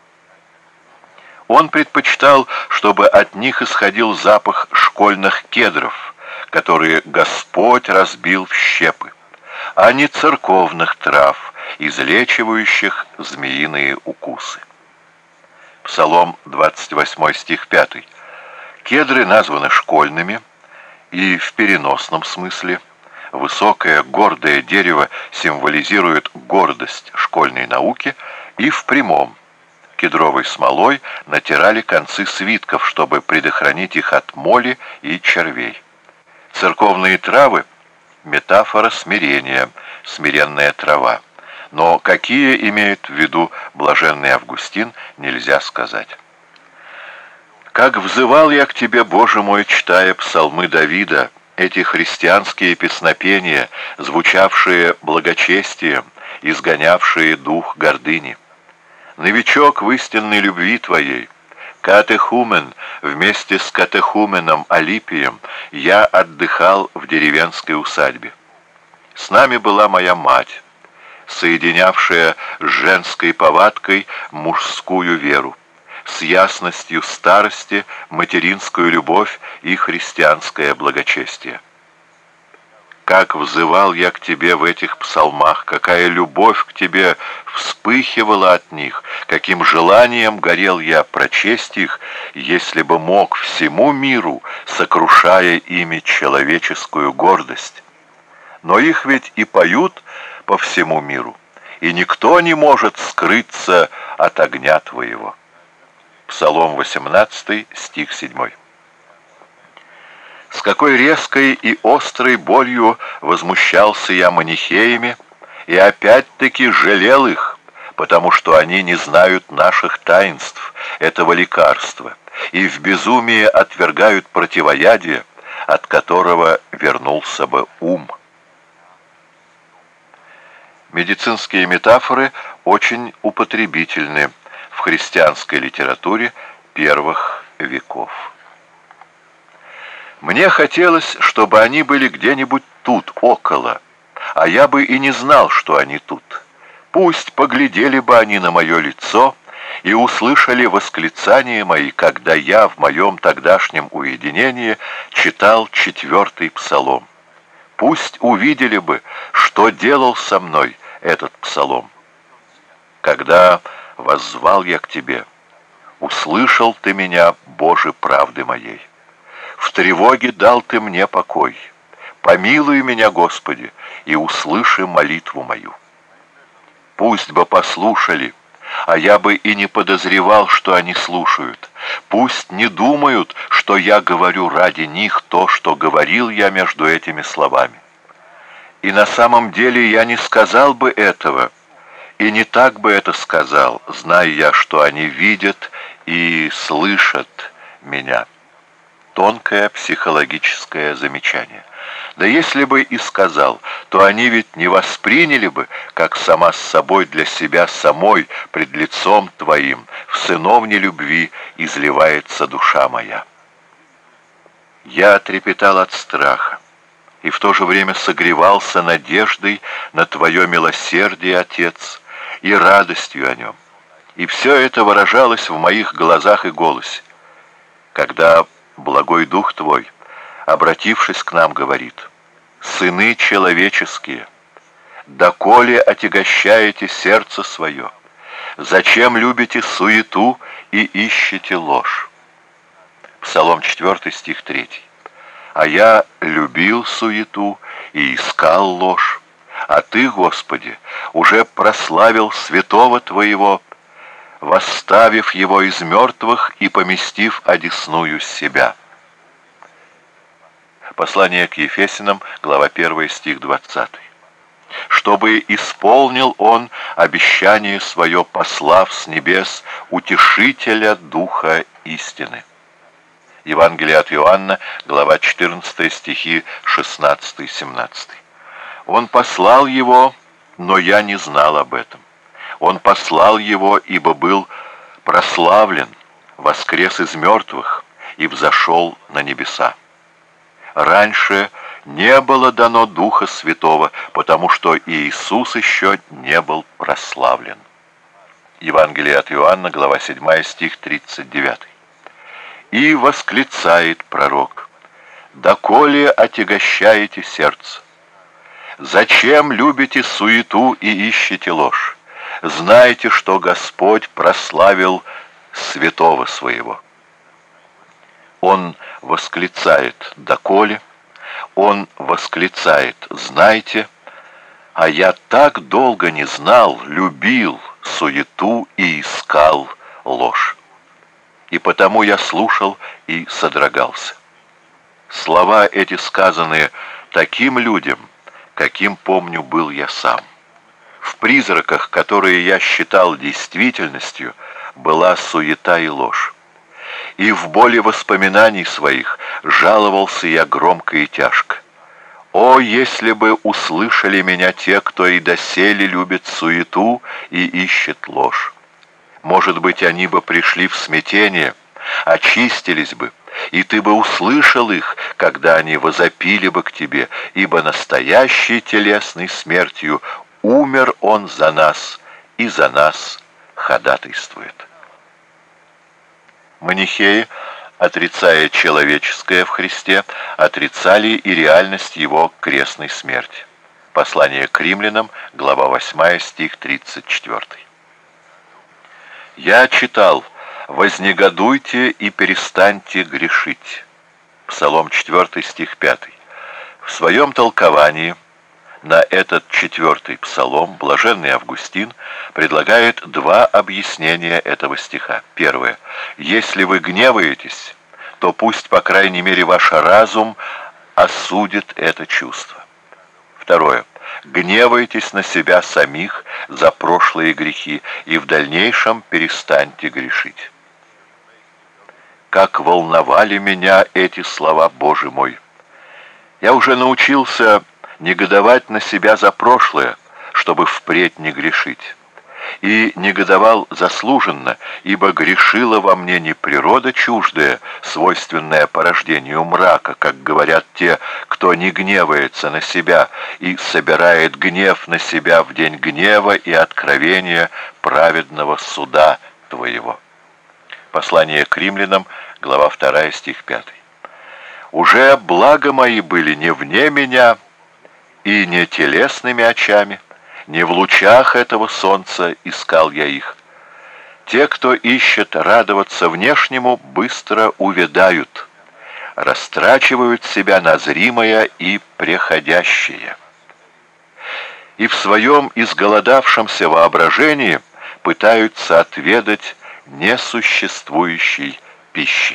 Он предпочитал, чтобы от них исходил запах школьных кедров, которые Господь разбил в щепы, а не церковных трав, излечивающих змеиные укусы. Псалом двадцать восьмой, стих пятый. Кедры названы школьными и в переносном смысле. Высокое, гордое дерево символизирует гордость школьной науки, и в прямом. Кедровой смолой натирали концы свитков, чтобы предохранить их от моли и червей. Церковные травы — метафора смирения, смиренная трава. Но какие имеет в виду блаженный Августин, нельзя сказать. «Как взывал я к тебе, Боже мой, читая псалмы Давида, эти христианские песнопения, звучавшие благочестием, изгонявшие дух гордыни. Новичок в истинной любви твоей, катехумен, вместе с катехуменом Алипием я отдыхал в деревенской усадьбе. С нами была моя мать, соединявшая с женской повадкой мужскую веру, с ясностью старости материнскую любовь и христианское благочестие. Как взывал я к тебе в этих псалмах, какая любовь к тебе вспыхивала от них, каким желанием горел я прочесть их, если бы мог всему миру, сокрушая ими человеческую гордость. Но их ведь и поют по всему миру, и никто не может скрыться от огня твоего». Псалом восемнадцатый, стих седьмой. С какой резкой и острой болью возмущался я манихеями, и опять-таки жалел их, потому что они не знают наших таинств, этого лекарства, и в безумии отвергают противоядие, от которого вернулся бы ум. Медицинские метафоры очень употребительны в христианской литературе первых веков. Мне хотелось, чтобы они были где-нибудь тут, около, а я бы и не знал, что они тут. Пусть поглядели бы они на мое лицо и услышали восклицания мои, когда я в моем тогдашнем уединении читал четвертый псалом. Пусть увидели бы, что делал со мной этот псалом. Когда воззвал я к тебе, услышал ты меня, Боже, правды моей. В тревоге дал ты мне покой. Помилуй меня, Господи, и услыши молитву мою. Пусть бы послушали, а я бы и не подозревал, что они слушают. Пусть не думают, что я говорю ради них то, что говорил я между этими словами. И на самом деле я не сказал бы этого, и не так бы это сказал, зная я, что они видят и слышат меня. Тонкое психологическое замечание. Да если бы и сказал, то они ведь не восприняли бы, как сама с собой для себя самой пред лицом Твоим в сыновней любви изливается душа моя. Я трепетал от страха и в то же время согревался надеждой на Твое милосердие, Отец, и радостью о нем. И все это выражалось в моих глазах и голосе, когда благой Дух Твой, обратившись к нам, говорит: «Сыны человеческие, доколе отягощаете сердце свое? Зачем любите суету и ищете ложь?» Псалом четвёртый, стих третий. «А я любил суету и искал ложь, а Ты, Господи, уже прославил святого Твоего, восставив его из мертвых и поместив одесную себя». Послание к Ефесянам, глава первая, стих двадцатый. «Чтобы исполнил он обещание свое, послав с небес утешителя Духа истины». Евангелие от Иоанна, глава четырнадцатая, стихи шестнадцатый-семнадцатый. Он послал его, но я не знал об этом. Он послал его, ибо был прославлен, воскрес из мертвых и взошел на небеса. Раньше не было дано Духа Святого, потому что Иисус еще не был прославлен. Евангелие от Иоанна, глава седьмая, стих тридцать девятый. И восклицает пророк: «Доколе отягощаете сердце? Зачем любите суету и ищете ложь? Знайте, что Господь прославил святого своего». Он восклицает: «Доколе?» Он восклицает: «Знайте». А я так долго не знал, любил суету и искал ложь. И потому я слушал и содрогался. Слова эти сказаны таким людям, каким, помню, был я сам. В призраках, которые я считал действительностью, была суета и ложь. И в боли воспоминаний своих жаловался я громко и тяжко. О, если бы услышали меня те, кто и доселе любит суету и ищет ложь! Может быть, они бы пришли в смятение, очистились бы, и ты бы услышал их, когда они возопили бы к тебе, ибо настоящей телесной смертью умер он за нас и за нас ходатайствует. Манихеи, отрицая человеческое в Христе, отрицали и реальность его крестной смерти. Послание к римлянам, глава восьмая, стих тридцать четвёртый. Я читал: «Вознегодуйте и перестаньте грешить». Псалом четвёртый, стих пятый. В своем толковании на этот четвертый псалом блаженный Августин предлагает два объяснения этого стиха. Первое: если вы гневаетесь, то пусть, по крайней мере, ваш разум осудит это чувство. Второе: гневайтесь на себя самих за прошлые грехи и в дальнейшем перестаньте грешить. Как волновали меня эти слова, Боже мой! Я уже научился негодовать на себя за прошлое, чтобы впредь не грешить. И негодовал заслуженно, ибо грешила во мне не природа чуждая, свойственная порождению мрака, как говорят те, кто не гневается на себя и собирает гнев на себя в день гнева и откровения праведного суда твоего. Послание к римлянам, глава вторая, стих пятый. Уже блага мои были не вне меня, и не телесными очами, не в лучах этого солнца искал я их. Те, кто ищет радоваться внешнему, быстро увядают, растрачивают себя на зримое и преходящее. И в своем изголодавшемся воображении пытаются отведать несуществующей пищи.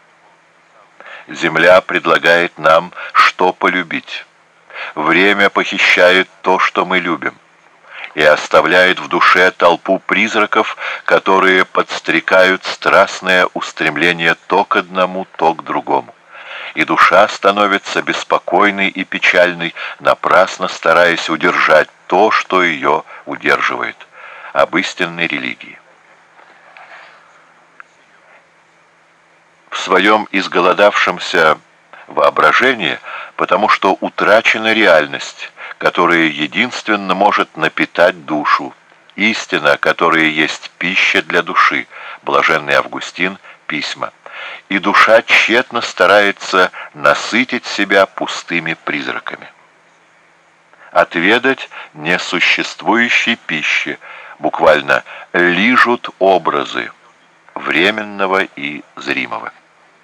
Земля предлагает нам, что полюбить. Время похищает то, что мы любим, и оставляет в душе толпу призраков, которые подстрекают страстное устремление то к одному, то к другому. И душа становится беспокойной и печальной, напрасно стараясь удержать то, что ее удерживает. Об истинной религии. В своем изголодавшемся воображении, потому что утрачена реальность, которая единственно может напитать душу, истина, которая есть пища для души, блаженный Августин, письма, и душа тщетно старается насытить себя пустыми призраками. Отведать несуществующей пищи, буквально лижут образы временного и зримого.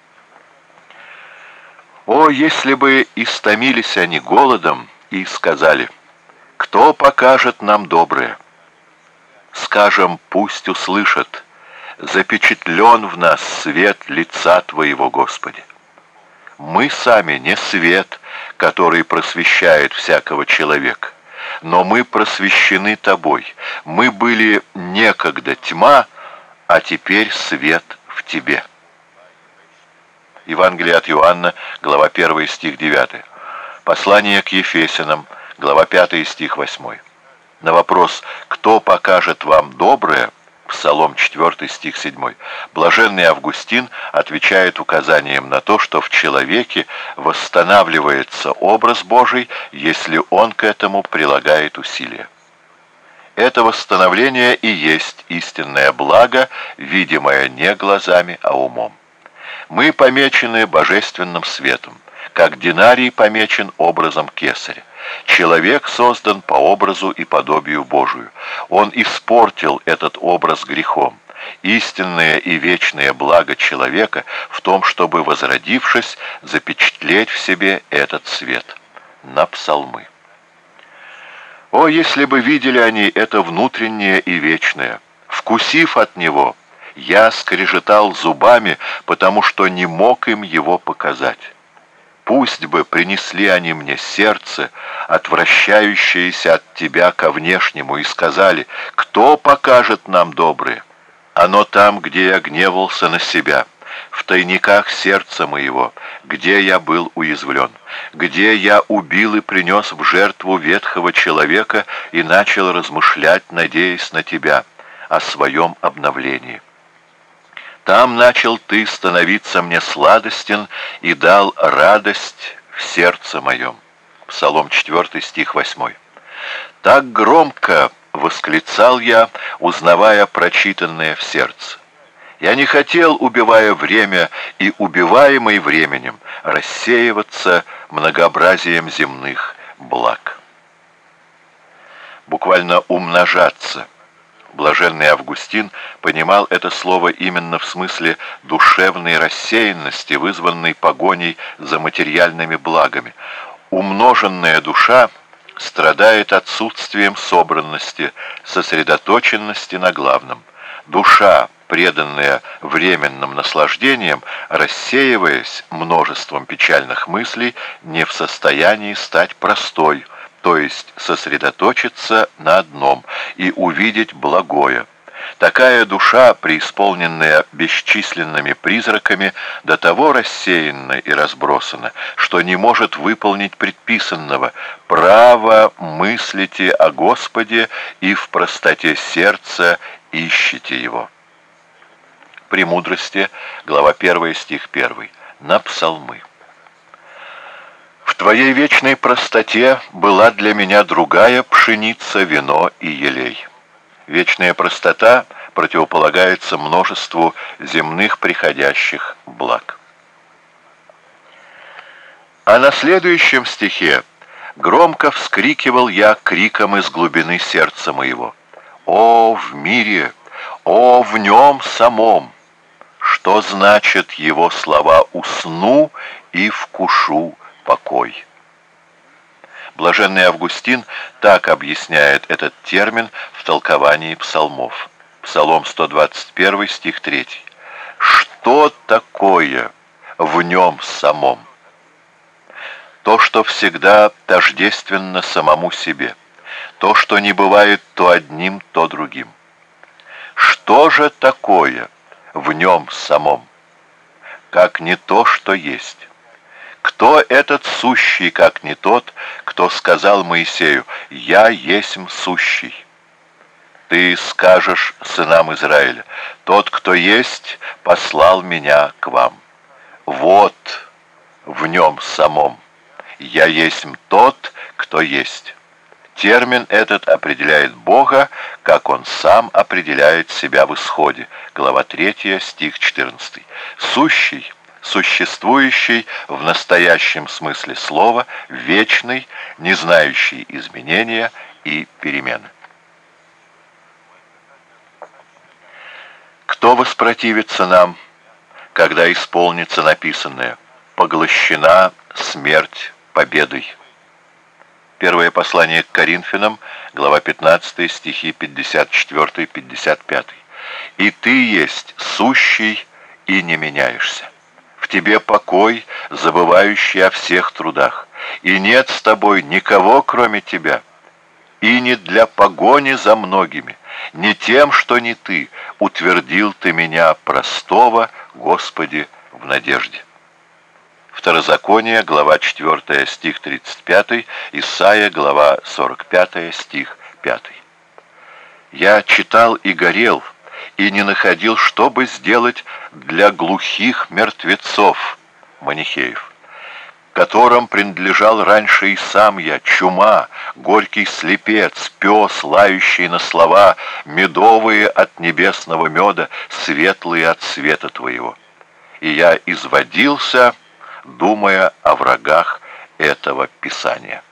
О, если бы истомились они голодом и сказали: «Кто покажет нам доброе?» Скажем: «Пусть услышат, запечатлен в нас свет лица Твоего, Господи». Мы сами не свет, который просвещает всякого человека, но мы просвещены Тобой. Мы были некогда тьма, а теперь свет в Тебе. Евангелие от Иоанна, глава первая, стих девятый. Послание к Ефесянам, глава пятая, стих восьмой. На вопрос «Кто покажет вам доброе?» Псалом четвёртый, стих седьмой. Блаженный Августин отвечает указанием на то, что в человеке восстанавливается образ Божий, если он к этому прилагает усилия. Это восстановление и есть истинное благо, видимое не глазами, а умом. Мы помечены божественным светом, как динарий помечен образом кесаря. Человек создан по образу и подобию Божию. Он испортил этот образ грехом. Истинное и вечное благо человека в том, чтобы, возродившись, запечатлеть в себе этот свет. На псалмы. О, если бы видели они это внутреннее и вечное! Вкусив от него, я скрежетал зубами, потому что не мог им его показать. Пусть бы принесли они мне сердце, отвращающееся от тебя ко внешнему, и сказали: кто покажет нам доброе? Оно там, где я гневался на себя, в тайниках сердца моего, где я был уязвлен, где я убил и принес в жертву ветхого человека и начал размышлять, надеясь на тебя, о своем обновлении. Там начал ты становиться мне сладостен и дал радость в сердце моем. Псалом четвёртый, стих восьмой. Так громко восклицал я, узнавая прочитанное в сердце. Я не хотел, убивая время и убиваемый временем, рассеиваться многообразием земных благ. Буквально умножаться. Блаженный Августин понимал это слово именно в смысле душевной рассеянности, вызванной погоней за материальными благами. Умноженная душа страдает отсутствием собранности, сосредоточенности на главном. Душа, преданная временным наслаждениям, рассеиваясь множеством печальных мыслей, не в состоянии стать простой, то есть сосредоточиться на одном и увидеть благое. Такая душа, преисполненная бесчисленными призраками, до того рассеянна и разбросана, что не может выполнить предписанного: «Право мыслите о Господе и в простоте сердца ищите Его». Премудрости, глава первая, стих первый. На псалмы. В Твоей вечной простоте была для меня другая пшеница, вино и елей. Вечная простота противополагается множеству земных приходящих благ. А на следующем стихе громко вскрикивал я криком из глубины сердца моего: «О, в мире! О, в нем самом! Что значит его слова «усну и вкушу покой»?» Блаженный Августин так объясняет этот термин в толковании псалмов. Псалом сто двадцать один, стих третий. Что такое в нем самом? То, что всегда тождественно самому себе. То, что не бывает то одним, то другим. Что же такое в нем самом, как не то, что есть? Кто этот сущий, как не тот, кто сказал Моисею: «Я есмь сущий»? Ты скажешь сынам Израиля: «Тот, кто есть, послал меня к вам». Вот в нем самом: «Я есмь тот, кто есть». Термин этот определяет Бога, как Он сам определяет себя в Исходе, глава третья, стих четырнадцатый. Сущий, существующий в настоящем смысле слова, вечный, не знающий изменения и перемены. Кто воспротивится нам, когда исполнится написанное: «Поглощена смерть победой»? Первое послание к Коринфянам, глава пятнадцатая, стихи пятьдесят четыре — пятьдесят пять. «И ты есть сущий и не меняешься. В тебе покой, забывающий о всех трудах, и нет с тобой никого, кроме тебя. И не для погони за многими, не тем, что не ты, утвердил ты меня простого, Господи, в надежде». Второзаконие, глава четвёртая, стих тридцать пятый, Исайя, глава сорок пятая, стих пятый. Я читал и горел, и не находил, что бы сделать для глухих мертвецов, манихеев, которым принадлежал раньше и сам я, чума, горький слепец, пес, лающий на слова, медовые от небесного меда, светлые от света твоего. И я изводился, думая о врагах этого Писания.